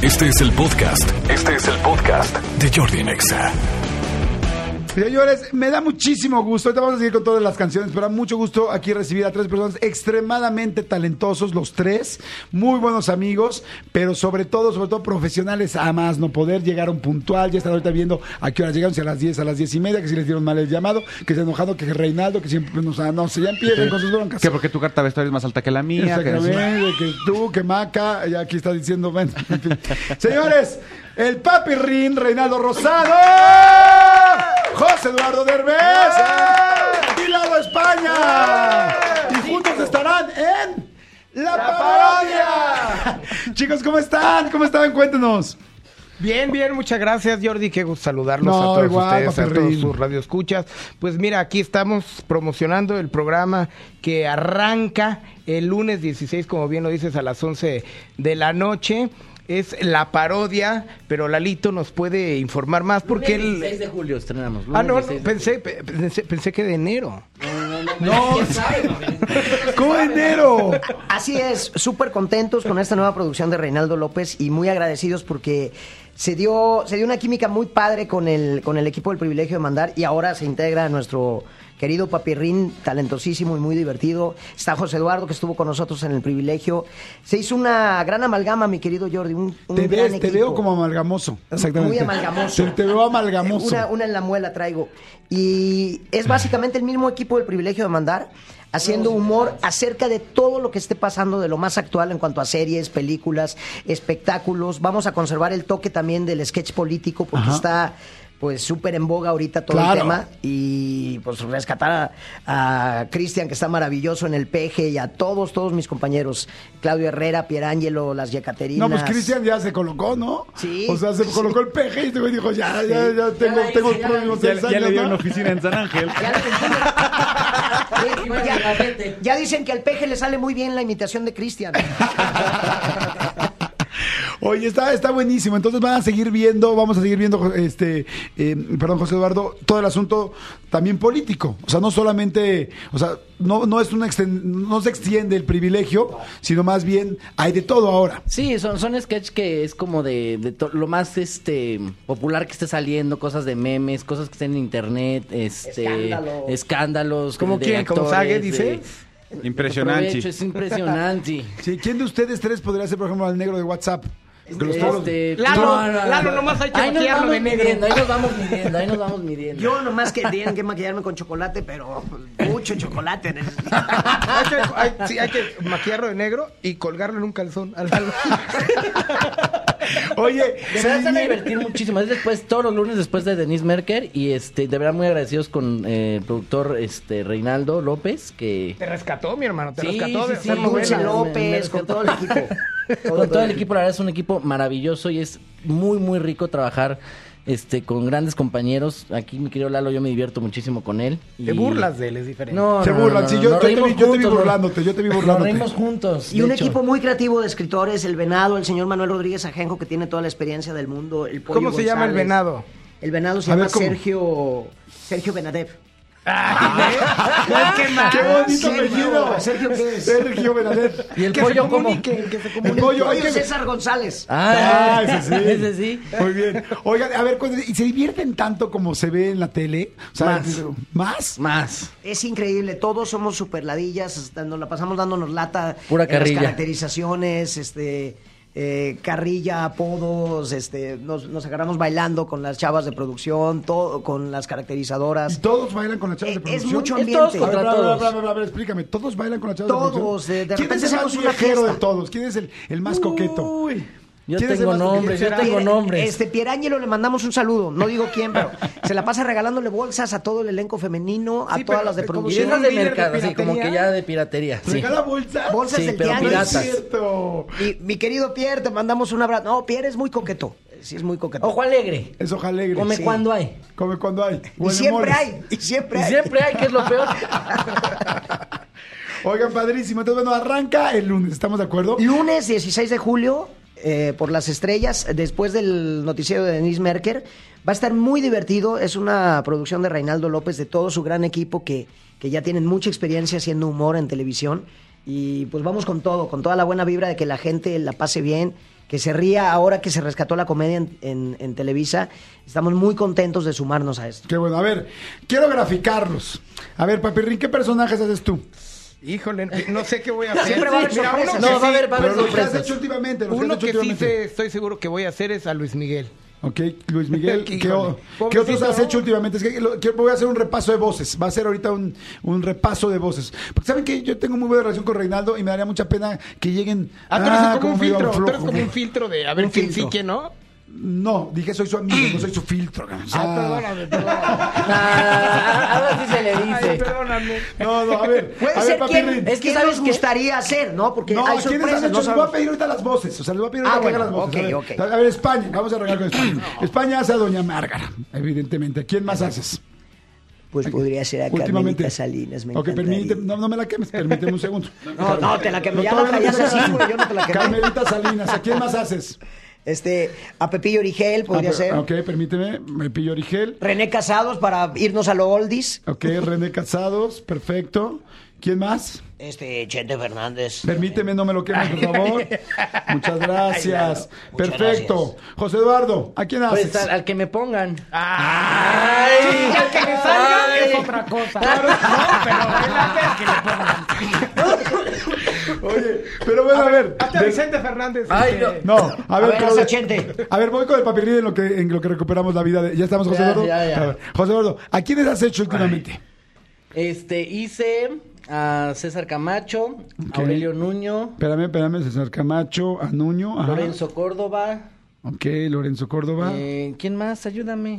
Este es el podcast de Jordi Nexa. Señores, me da muchísimo gusto. Ahorita vamos a seguir con todas las canciones, pero da mucho gusto aquí recibir a tres personas extremadamente talentosos, los tres, muy buenos amigos, pero sobre todo profesionales a más no poder. Llegaron puntual, ya están ahorita viendo a qué hora llegaron, si a las 10, a las 10:30, que si les dieron mal el llamado, que se han enojado, que Reinaldo, que siempre no sé, ya empiezan con sus broncas. Que porque tu carta de vestuario es más alta que la mía. Que tú, que Maca, ya aquí está diciendo, bueno, en fin. Señores, el Papi Rin, Reinaldo Rosado, José Eduardo Derbez y Lalo España. Y juntos estarán en La Parodia. Chicos, ¿cómo están? ¿Cómo están? Cuéntenos. Bien, muchas gracias, Jordi, qué gusto saludarlos a todos ustedes, a todos sus radioescuchas. Pues mira, aquí estamos promocionando el programa que arranca el lunes 16, como bien lo dices, a las 11 de la noche. Es La Parodia, pero Lalito nos puede informar más porque el 16 de julio estrenamos. Pensé que de enero. No, ¿cómo enero? Así es, súper contentos con esta nueva producción de Reinaldo López y muy agradecidos porque se dio una química muy padre con el equipo del Privilegio de Mandar y ahora se integra nuestro querido Papirrín, talentosísimo y muy divertido. Está José Eduardo, que estuvo con nosotros en el Privilegio. Se hizo una gran amalgama, mi querido Jordi. Te veo como amalgamoso. Exactamente. Muy amalgamoso. Te veo amalgamoso. Una en la muela traigo. Y es básicamente el mismo equipo del Privilegio de Mandar, haciendo humor acerca de todo lo que esté pasando, de lo más actual en cuanto a series, películas, espectáculos. Vamos a conservar el toque también del sketch político, porque está pues súper en boga ahorita todo el tema, y pues rescatar a Cristian, que está maravilloso en el Peje, y a todos mis compañeros, Claudio Herrera, Pierangelo, las Yecaterinas. No, pues Cristian ya se colocó, ¿no? Sí. O sea, se colocó el Peje y dijo, ya tengo el próximo 6 años. Ya le dio ¿no? una oficina en San Ángel. Ya dicen que al Peje le sale muy bien la imitación de Cristian. Oye, está buenísimo. Entonces vamos a seguir viendo, perdón, José Eduardo, todo el asunto también político. O sea, no solamente, o sea, no se extiende el privilegio, sino más bien hay de todo ahora. Sí, son sketch que es como de lo más popular que esté saliendo, cosas de memes, cosas que estén en internet, escándalos. ¿Cómo quién? ¿Como Sague dice? Impresionante. Es impresionante. Sí, ¿quién de ustedes tres podría ser, por ejemplo, al negro de WhatsApp? Lalo, nomás hay que maquillarlo de negro. Ahí nos vamos midiendo. Yo nomás que tienen que maquillarme con chocolate, pero mucho chocolate. hay que maquillarlo de negro y colgarlo en un calzón al Lalo. Oye, de verdad se van a divertir muchísimo. Es todos los lunes después de Denise Merker. Y de verdad muy agradecidos con el productor Reinaldo López, que te rescató, mi hermano, Sí, Dulce López, con todo el equipo. Con todo el equipo, la verdad es un equipo maravilloso y es muy, muy rico trabajar con grandes compañeros. Aquí mi querido Lalo, yo me divierto muchísimo con él. Te burlas de él, es diferente. Se burlan, sí, yo te vi burlándote. Nos reímos juntos. Y un equipo muy creativo de escritores, El Venado, el señor Manuel Rodríguez Ajenjo, que tiene toda la experiencia del mundo. El Pollo ¿Cómo se llama El Venado? El Venado se llama Sergio Benadev. ¡Qué bonito apellido! ¿Sergio qué es? Sergio Benadet. ¿Y el pollo cómo? El pollo César González. Ese sí. Muy bien. Oigan, a ver, ¿y se divierten tanto como se ve en la tele? O sea, ¿Más? Es increíble. Todos somos super ladillas. Nos la pasamos dándonos lata. Pura carrilla. Las caracterizaciones, carrilla, apodos, nos agarramos bailando con las chavas de producción, todo con las caracterizadoras. ¿Y todos bailan con las chavas de producción? Es mucho ambiente. A ver, explícame, ¿todos bailan con las chavas de producción? Todos, de ¿Quién repente es el más hacemos una viajero fiesta de todos? ¿Quién es el más coqueto? Yo tengo nombres. Pierangelo, le mandamos un saludo, no digo quién, pero se la pasa regalándole bolsas a todo el elenco femenino, a todas las de producción. Como de mercado, así como que ya de piratería. ¿Regala bolsas? Bolsas sí, del pero tianguis. piratas. Cierto. Y mi querido Pierre, te mandamos un abrazo. No, Pierre es muy coqueto. Sí, es muy coqueto. Ojo alegre. Es hoja alegre. Come cuando hay. Come cuando hay. Y siempre hay. Y siempre hay, que es lo peor. Oigan, padrísimo. Entonces, bueno, arranca el lunes, ¿estamos de acuerdo? Lunes 16 de julio, por las estrellas, después del noticiero de Denise Merker. Va a estar muy divertido. Es una producción de Reinaldo López, de todo su gran equipo que ya tienen mucha experiencia haciendo humor en televisión. Y pues vamos con todo, con toda la buena vibra de que la gente la pase bien. que se ría ahora que se rescató la comedia en Televisa. Estamos muy contentos de sumarnos a esto. Qué bueno. A ver, quiero graficarlos. A ver, Papirrín, ¿qué personajes haces tú? Híjole, no sé qué voy a hacer. Siempre va a haber sorpresas. No, va a haber Pero los que has sorpresas. hecho últimamente. Uno que sí estoy seguro que voy a hacer es a Luis Miguel. Ok, Luis Miguel, ¿qué Híjole. otros has ¿no? hecho últimamente? Es que voy a hacer un repaso de voces. Va a ser ahorita un repaso de voces. Porque saben que yo tengo muy buena relación con Reinaldo y me daría mucha pena que lleguen. Tú eres como un medio filtro. Tú eres flojo. como un filtro de a ver Un quién sí, filtro. quién no. No, dije soy su amigo, no soy su filtro. O sea, Perdóname. Ahora sí se le dice. Ay, perdóname. No, a ver. Puede a ser ver, quién, Papirrín. es que ¿sabes nos qué? gustaría hacer, ¿no? Porque No, hay ¿quiénes han sorpresas. hecho? No Les voy a sabemos. pedir ahorita las voces. O sea, les voy a pedir ahorita que hagan las voces. ok. A ver, España. Vamos a arrancar con España. España hace a Doña Márgara, evidentemente. ¿Quién más haces? Pues podría ser a Últimamente. Carmelita Salinas. Me Ok, encantaría. no me la quemes, permíteme un segundo. No, te la quemé. No, Ya la todavía no traías te así, quedas. güey. Yo no te la quemé. Carmelita Salinas. ¿A quién más haces? A Pepillo Origel podría ser. Ok, permíteme. Me pillo Origel. René Casados para irnos a lo oldies. Ok, René Casados. Perfecto. ¿Quién más? Chente Fernández. Permíteme, no me lo quemes, por favor. Muchas gracias. Muchas Perfecto. gracias. José Eduardo, ¿a quién haces? Pues al que me pongan. ¡Ay! Ya que le salga Ay. es otra cosa. No, pero él hace que le pongan. Oye, pero bueno, a ver. Hasta Vicente Fernández. Ay, No, a ver, ver, haz Chente. a ver, voy con el Papirrín en lo que recuperamos la vida. Ya estamos, José Ya, Eduardo. ya. A ver, José Eduardo, ¿a quiénes has hecho últimamente? Hice a César Camacho, Ok. Aurelio Nuño, Espérame, César Camacho, a Nuño. Ajá. Lorenzo Córdoba. Ok, Lorenzo Córdoba. ¿Quién más? Ayúdame.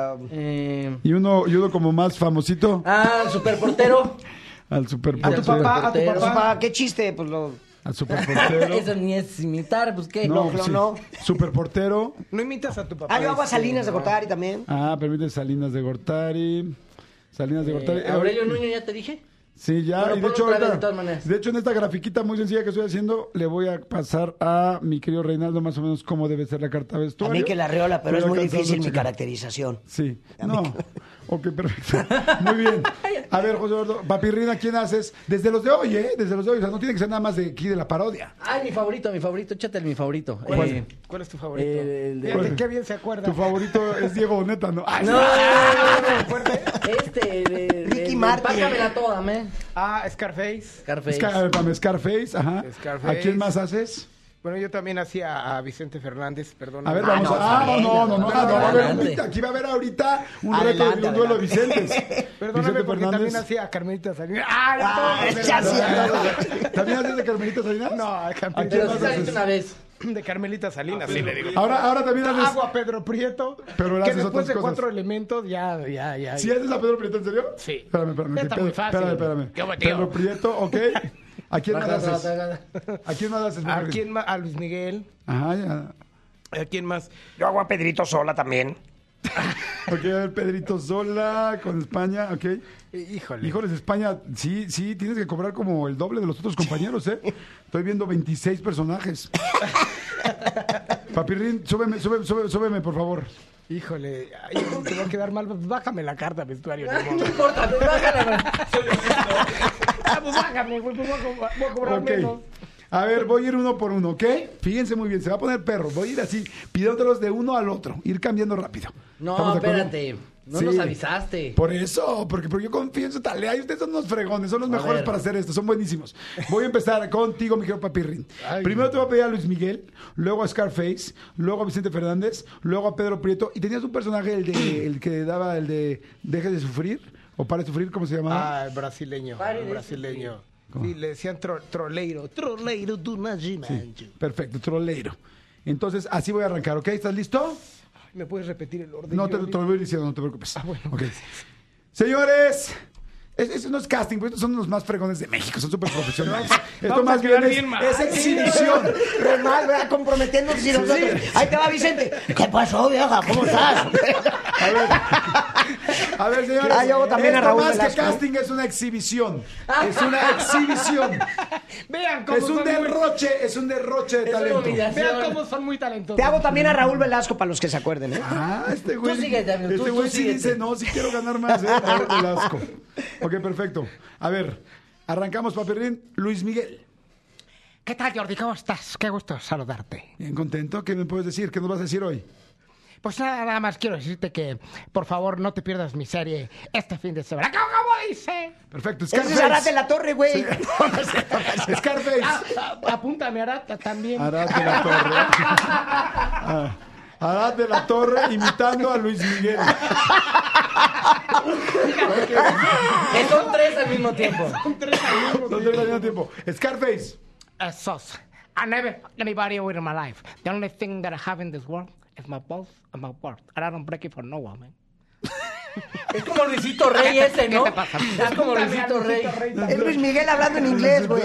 Y uno como más famosito, El superportero. al super A tu papá, a tu papá. Papá, qué chiste, pues lo. Al superportero. Eso ni es imitar, pues qué. No, no, sí. no. Superportero. No imitas a tu papá. Yo hago a Salinas de Gortari también. Permite Salinas de Gortari. Salinas de Gortari. Aurelio Nuño, ya te dije. Sí, ya. Bueno, Y de ponlo hecho, otra vez, ahorita- de todas maneras. de hecho, en esta grafiquita muy sencilla que estoy haciendo, le voy a pasar a mi querido Reinaldo más o menos cómo debe ser la carta A vestuario. mí que la reola, pero Voy es muy alcanzando difícil a mi checar. caracterización. Sí. No. Ok, perfecto. Muy bien. A ver, José Eduardo, Papirrín, ¿a quién haces? Desde los de hoy, ¿eh? Desde los de hoy. O sea, no tiene que ser nada más de aquí de la parodia. Ay, mi favorito, échate mi favorito. ¿Cuál es tu favorito? El de- Fíjate qué bien se acuerda. Tu favorito es Diego Boneta, ¿no? Ay, No, Ricky Martin. Págamela toda, me. Scarface. Scarface. Scarface, ajá. Scarface. ¿A quién más haces? Bueno, yo también hacía a Vicente Fernández, perdón. A ver, vamos no, adelante. aquí va a haber ahorita un Adelante, reto de un duelo de Vicentes. Perdóname Vicente porque también Fernández. hacía a Carmelita Salinas. Ya sí. ¿También haces de Carmelita Salinas? No, a ¿A Carmelita quién Pero más sí saliste haces? una vez. de Carmelita Salinas, sí le digo. Ahora también haces. Hago a Pedro Prieto, Pero él que haces después otras de cosas. 4 elementos ya. ¿Sí haces a Pedro Prieto, en serio? Sí. Espérame. Está que muy fácil. Espérame. ¿Qué hubo, tío? Pedro Prieto, ok. ¿A quién más haces? ¿A quién más haces? ¿A quién más? A Luis Miguel. Ajá, ya. ¿A quién más? Yo hago a Pedrito Sola también. Ok, a ver, Pedrito Sola con España, ok. Híjole. Híjoles, España, sí, tienes que cobrar como el doble de los otros compañeros, ¿eh? Estoy viendo 26 personajes. Papirrín, súbeme, por favor. Híjole. Ay, te va a quedar mal. Pues bájame la carta, vestuario. No importa, te bájala. Pues bájame, güey. Pues voy a cobrar Ok. menos. A ver, voy a ir uno por uno, ¿ok? Fíjense muy bien, se va a poner perro. Voy a ir así, pidiéndolos de uno al otro, ir cambiando rápido. No, ¿Estamos de acuerdo? espérate. No Sí. nos avisaste. Por eso, porque yo confío en su talea y ustedes son unos fregones, son los A mejores ver. para hacer esto, son buenísimos. Voy a empezar contigo, mi querido Papirrín. Ay. Primero te voy a pedir a Luis Miguel, luego a Scarface, luego a Vicente Fernández, luego a Pedro Prieto. Y tenías un personaje, el que daba el de Deje de sufrir, o Para de sufrir, ¿cómo se llamaba? Ah, el brasileño. Pare El de brasileño. ¿Cómo? Sí, le decían troleiro. Troleiro do Nagimanjo. Perfecto, troleiro. Entonces, así voy a arrancar, ¿ok? ¿Estás listo? ¿Me puedes repetir el orden? No te Jordi? lo voy diciendo, no te preocupes. bueno. Ok. Señores, eso no es casting, porque estos son los más fregones de México, son súper profesionales. Esto vamos a más bien quedar es, bien mal. es exhibición. Re mal, ¿verdad? Comprometiéndonos y nosotros. Ahí te va Vicente. ¿Qué pasó, vieja? ¿Cómo estás? A ver, señores, Ah, yo hago también a esto Raúl más Velasco. que casting es una exhibición. Es una exhibición. Vean cómo Es un son muy... derroche de Es una talento. humillación. Vean cómo son muy talentosos. Te hago también a Raúl Velasco para los que se acuerden, ¿eh? Este güey. Tú síguete, amigo, Este tú güey sí síguete. dice, no, sí quiero ganar más, Raúl Velasco. Ok, perfecto. A ver, arrancamos, Papirrín. Luis Miguel. ¿Qué tal, Jordi? ¿Cómo estás? Qué gusto saludarte. Bien contento. ¿Qué me puedes decir? ¿Qué nos vas a decir hoy? Pues nada más quiero decirte que, por favor, no te pierdas mi serie este fin de semana. ¿Cómo dice? Perfecto. Ese es Arad de la Torre, güey. Sí. Scarface. Apúntame, Arad, también. Arad de la Torre. Arad de la Torre imitando a Luis Miguel. Son tres al mismo tiempo. Son tres al mismo tiempo. Scarface. Sos. I never fucked anybody with in my life. The only thing that I have in this world is my balls and my word. And I don't break it for no one, man. Es como Luisito Rey ese, ¿no? ¿Qué te pasa? Es como Luisito Rey. Es Luis Miguel hablando en inglés, güey.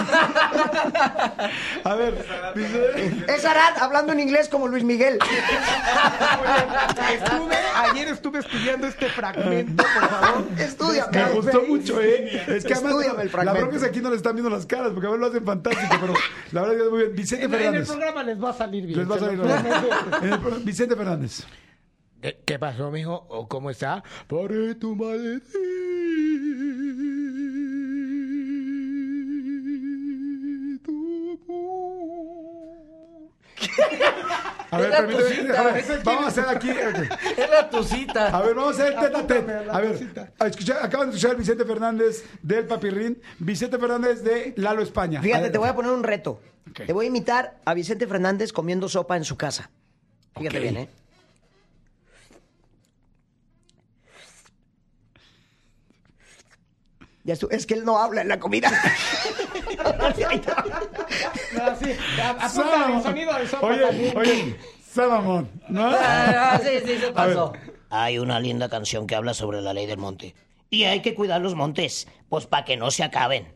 A ver. Es Arad hablando en inglés como Luis Miguel. Ayer estuve estudiando este fragmento, por favor. Estudia. Me gustó mucho, ¿eh? Es que además, Estúdiame el la fragmento. bronca es que aquí no le están viendo las caras, porque a ver lo hacen fantástico, pero la verdad es que es muy bien. Vicente En el Fernández. programa les va a salir bien. Les va a salir bien. Vicente Fernández. ¿Qué pasó, mijo? ¿O cómo está? Pare tu maletín. A ver, Es la permíteme. tucita. A ver, vamos a hacer aquí. Es la tucita. A ver, vamos a hacer tete a tete. Apúntame la A ver, cosita. acaban de escuchar Vicente Fernández del Papirrín, Vicente Fernández de Lalo España. Fíjate, ver. te voy a poner un reto. Ok. Te voy a imitar a Vicente Fernández comiendo sopa en su casa. Fíjate Ok. bien, ¿eh? Ya es que él no habla en la comida. No, sí. Apunta el sonido de sopa también. Oye, Samamón, ¿no? Sí, se pasó. Hay una linda canción que habla sobre la ley del monte. Y hay que cuidar los montes, pues para que no se acaben.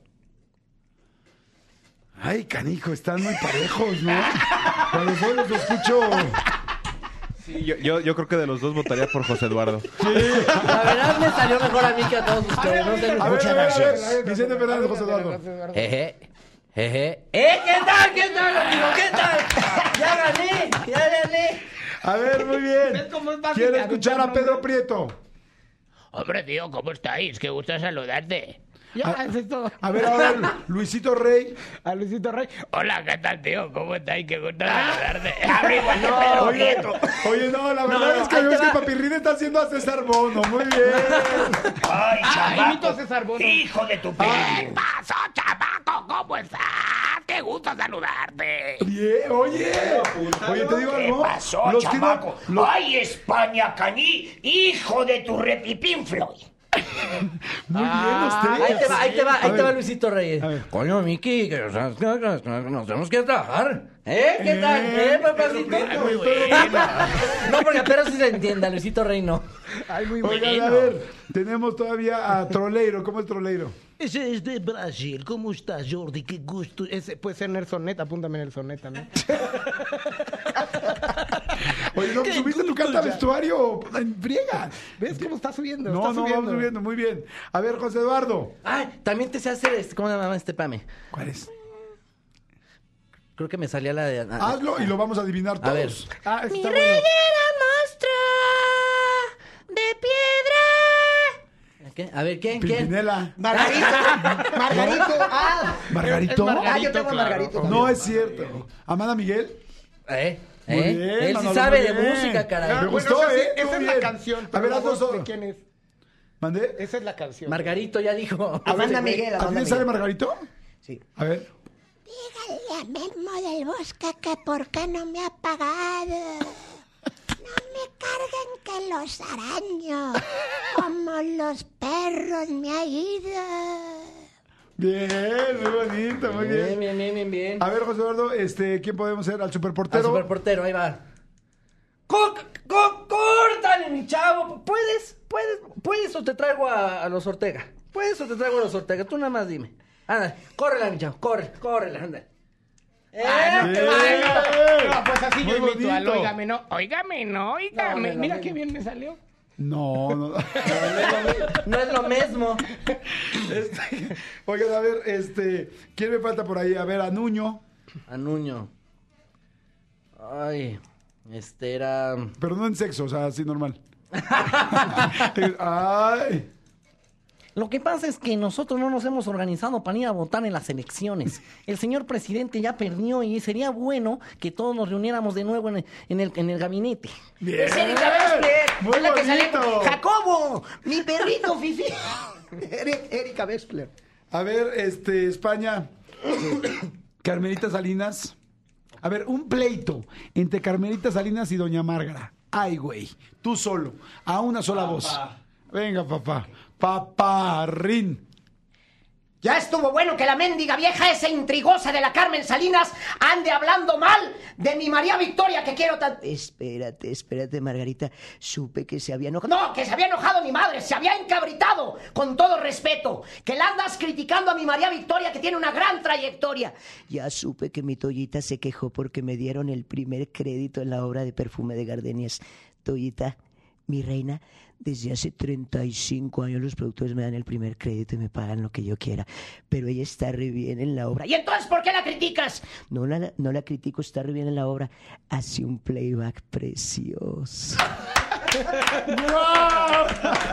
Ay, canijo, están muy parejos, ¿no? Cuando solo los escucho. Sí, yo creo que de los dos votaría por José Eduardo. La verdad me salió mejor a mí que a todos ustedes. No sé. A ver, Muchas a ver, a ver. gracias. Vicente Fernández, José Eduardo. Jeje. Jeje. ¿Qué tal? ¿Qué tal, amigo? ¿Qué tal? Ya gané. Ya gané. A ver, muy bien. ¿Ves cómo es fácil Quiero de escuchar a aventarlo, Pedro hombre? Prieto. Hombre, tío, ¿cómo estáis? Qué gusto saludarte. Ya, eso es todo. A ver, ahora Luisito Rey. A Luisito Rey. Hola, ¿qué tal, tío? ¿Cómo estáis? Qué gusto saludarte. Habla igual que Pedro Oye, Prieto. oye, no, la verdad es que ahí veo te que va. Papirrín está haciendo a César Bono. Muy bien. Ay, imito a César Bono. Hijo de tu ¿Qué pasó, chamaco? ¿Cómo estás? Qué gusto saludarte. Bien, oye. Oye, te digo ¿Qué algo. pasó, Los que no- chamaco? los- ¡Ay, España, cañí! ¡Hijo de tu repipín, Floyd! Muy bien, ustedes. Ahí te A va ver. Luisito Reyes. A ver. Coño, Miki, que nos tenemos que trabajar. ¿Qué tal? Papacito? Muy bien. No, porque apenas sí se entienda, Luisito Rey no. Ay, muy Oigan, a ver, tenemos todavía a Troleiro. ¿Cómo es Troleiro? Ese es de Brasil. ¿Cómo estás, Jordi? Qué gusto. Ese puede ser Nelson Net. Apúntame Nelson Net también. Oye, ¿no subiste tu carta vestuario? En friega. ¿Ves cómo está subiendo? No, Está no, vamos subiendo. Muy bien. A ver, José Eduardo. Ay, también te sé hacer ¿cómo se llama este pame? ¿Cuál es? Creo que me salía la de. Hazlo y lo vamos a adivinar todos. A ver. Ah, está Mi bueno. rey era monstruo de piedra. ¿Qué? A ver, ¿quién? Pimpinela. Margarito. Margarito. Ah. ¿Margarito? Ah, yo tengo a Margarito también. No es cierto. ¿Amanda Miguel? Muy bien, Él sí Manolo, sabe muy de bien. música, caray. Me Bueno, gustó, esa sí- ¿eh? Esa Muy es la bien. canción. A pero ver, la hazlo voz solo. ¿de quién es? ¿Mandé? Esa es la canción. Margarito ya dijo. Amanda Miguel. ¿A ti Amanda te sale Miguel. Margarito? Sí. A ver. Dígale a Memo del Bosque que por qué no me ha pagado. No me carguen que los araño, como los perros me ha ido. Bien, muy bonito, muy bien. Bien. A ver, José Eduardo, ¿quién podemos ser? ¿Al Al superportero? superportero, ahí va. ¡Córtale, mi chavo! ¿Puedes o te traigo a los Ortega? ¿Puedes o te traigo a los Ortega? Tú nada más dime. Anda, córrela, mi chavo, córrela, anda. No, pues así yo Muy invito al bonito. óigame, no. Óigame, no, óigame. No, Mira no, qué no. bien me salió. No. No es lo mismo. Oigan, a ver, ¿quién me falta por ahí? A ver, a Nuño. A Nuño. Ay, era... Pero no en sexo, o sea, así normal. Ay. Lo que pasa es que nosotros no nos hemos organizado para ir a votar en las elecciones. El señor presidente ya perdió y sería bueno que todos nos reuniéramos de nuevo en el gabinete. Bien. Es Erika Wexler. Muy Es la que sale bonito. con Jacobo, mi perrito Fifi. Erika Wexler. A ver, España. Carmelita Salinas. A ver, un pleito entre Carmelita Salinas y Doña Márgara. Ay, güey, tú solo, a una sola voz. Venga, papá. Paparrín. Ya estuvo bueno que la mendiga vieja esa intrigosa de la Carmen Salinas ande hablando mal de mi María Victoria que quiero tanto. Espérate, Margarita. Supe que se había enojado. No, que se había enojado mi madre, se había encabritado. Con todo respeto. Que la andas criticando a mi María Victoria que tiene una gran trayectoria. Ya supe que mi Toyita se quejó porque me dieron el primer crédito en la obra de Perfume de Gardenias. Toyita, mi reina, desde hace 35 años los productores me dan el primer crédito y me pagan lo que yo quiera. Pero ella está re bien en la obra. ¿Y entonces por qué la criticas? No la critico, está re bien en la obra. Hace un playback precioso. ¡Wow!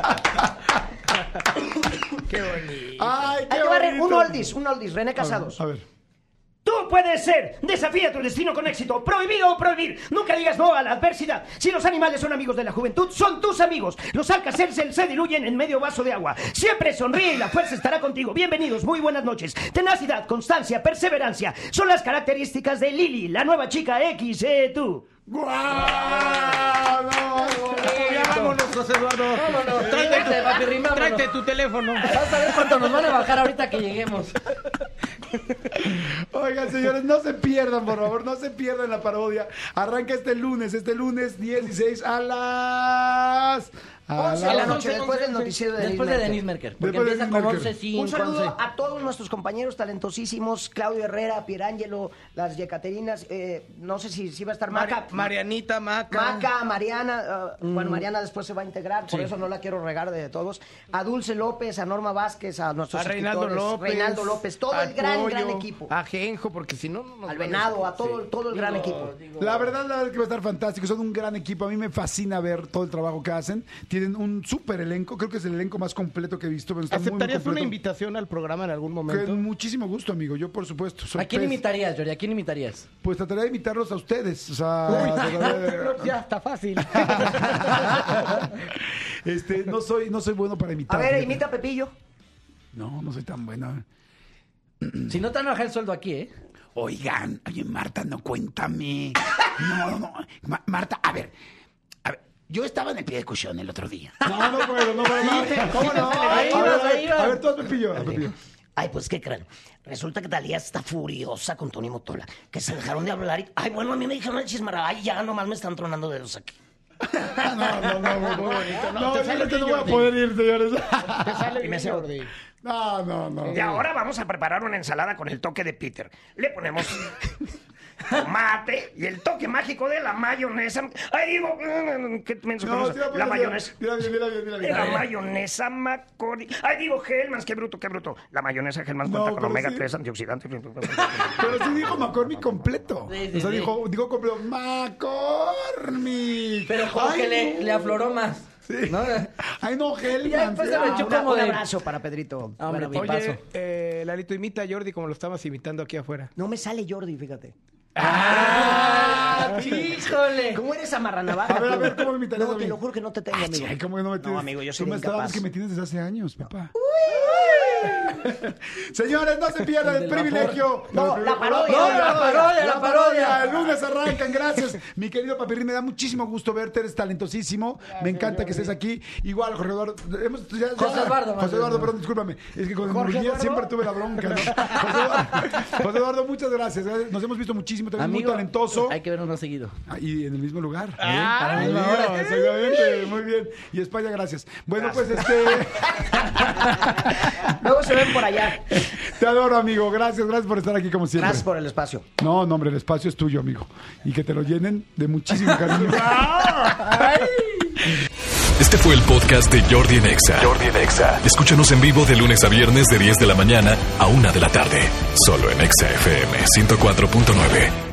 Qué bonito. ¡Ay, qué Hay que barrer bonito! un oldies, René Casados. A ver. Tú puedes ser. Desafía tu destino con éxito. Prohibido o prohibir. Nunca digas no a la adversidad. Si los animales son amigos de la juventud, son tus amigos. Los Alka-Seltzer se diluyen en medio vaso de agua. Siempre sonríe y la fuerza estará contigo. Bienvenidos, muy buenas noches. Tenacidad, constancia, perseverancia son las características de Lili, la nueva chica X, tú. ¡Guau! Ya vámonos, José Eduardo. Vámonos, Tráete tu teléfono. Vas a ver cuánto nos van a bajar ahorita que lleguemos. Oigan, señores, no se pierdan, por favor, no se pierdan la parodia. Arranca este lunes 16 a las... 11 de la noche, después del noticiero de Después de Denise Merker. Porque Después de empieza con Denise 11:05. Un saludo a todos nuestros compañeros talentosísimos, Claudio Herrera, Pierangelo, las Yecaterinas, no sé si va a estar Maca. Marianita, Maca, Mariana, bueno, Mariana después se va a integrar, por eso no la quiero regar de todos. A Dulce López, a Norma Vázquez, a nuestros Reinaldo López, todo el gran Pollo, equipo. A Genjo, porque si no nos Al van a- Venado, a todo el gran equipo. La verdad que va a estar fantástico. Son un gran equipo. A mí me fascina ver todo el trabajo que hacen. Tienen un súper elenco. Creo que es el elenco más completo que he visto. Pero está muy, muy ¿Aceptarías una completo. invitación al programa en algún Con momento? muchísimo gusto, amigo. Yo, por supuesto. Soy ¿A quién pez. imitarías, Jordi? ¿A quién imitarías? Pues trataré de invitarlos a ustedes. O sea, trataré de- Ya, está fácil. no soy bueno para A imitar. ver, fíjate. imita a Pepillo. No soy tan buena. Si no te van a bajar el sueldo aquí, ¿eh? Oigan, oye, Marta, no cuéntame. No. Marta, a ver. Yo estaba en el pie de cuchón el otro día. No puedo, Marta. ¿Cómo no? Ahí vas. A ver, tú haz Pepillo. Ay, pues, ¿qué creen? Resulta que Talía está furiosa con Tony Motola, que se dejaron de hablar y... Ay, bueno, a mí me dijeron el chismarra. Ay, ya nomás me están tronando dedos aquí. No, muy bonito. No, te sale yo no bien, voy a Jordi. poder ir, señores. Te sale bien, Jordi. No. Y ahora vamos a preparar una ensalada con el toque de Peter. Le ponemos tomate y el toque mágico de la mayonesa. Ay, digo, ¿qué menso con eso? La mayonesa. Mira bien. La mayonesa Macordy. Ay, digo Hellmann's, qué bruto. La mayonesa Hellmann's No, cuenta con pero omega sí. 3 antioxidante. Pero sí dijo McCormick completo. Sí, O sea, sí. dijo completo McCormick. Pero como Ay, que no. le afloró más. Sí. ¿No? Ay, no, Hellman. Ya después se lo echó Un como de... abrazo para Pedrito. Hombre, Bueno, paso. Oye, Lalito, imita a Jordi como lo estabas imitando aquí afuera. no me sale Jordi, fíjate. ¡Híjole! ¿Cómo eres amarranavaja? A ver, ¿cómo me imitarías No, a mí? te lo juro que no te tengo, amigo. Ay, ¿cómo que no me tienes? No, amigo, yo soy Tú me incapaz. estabas que me tienes desde hace años, papá. Señores, no se pierdan el privilegio. No, la parodia. No, la parodia. El lunes arrancan, gracias. Mi querido Papirrín, me da muchísimo gusto verte, eres talentosísimo. Me encanta que estés aquí. Igual, Jorge Eduardo. José Eduardo, José Eduardo, perdón, discúlpame. Es que con el Jorge Murguía Eduardo. siempre tuve la bronca, ¿no? José Eduardo, muchas gracias. Nos hemos visto muchísimo, también muy Amigo, talentoso. hay que vernos más seguido. Y en el mismo lugar. Para la misma Ahí, hora. exactamente, muy bien. Y España, gracias. Bueno, pues Luego se ven por allá. te adoro, amigo. Gracias por estar aquí como siempre. Gracias por el espacio. No, hombre, el espacio es tuyo, amigo. Y que te lo llenen de muchísimo cariño. Este fue el podcast de Jordi en Exa. Escúchanos en vivo de lunes a viernes de 10 de la mañana a 1 de la tarde. Solo en Exa FM 104.9.